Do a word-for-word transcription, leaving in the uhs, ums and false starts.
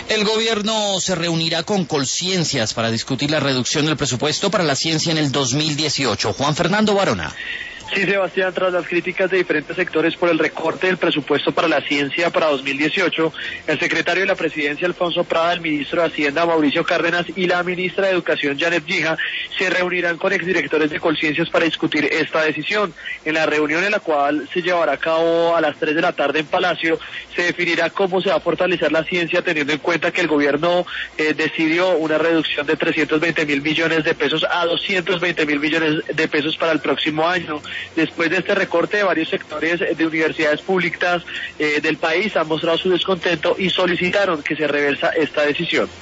El gobierno se reunirá con Colciencias para discutir la reducción del presupuesto para la ciencia en el dos mil dieciocho. Juan Fernando Barona. Sí, Sebastián, tras las críticas de diferentes sectores por el recorte del presupuesto para la ciencia para dos mil dieciocho, el secretario de la Presidencia, Alfonso Prada, el ministro de Hacienda, Mauricio Cárdenas, y la ministra de Educación, Janet Gija, se reunirán con exdirectores de Colciencias para discutir esta decisión. En la reunión, en la cual se llevará a cabo a las tres de la tarde en Palacio, se definirá cómo se va a fortalecer la ciencia, teniendo en cuenta que el gobierno eh, decidió una reducción de trescientos veinte mil millones de pesos a doscientos veinte mil millones de pesos para el próximo año. Después de este recorte, varios sectores de universidades públicas eh, del país han mostrado su descontento y solicitaron que se reversa esta decisión.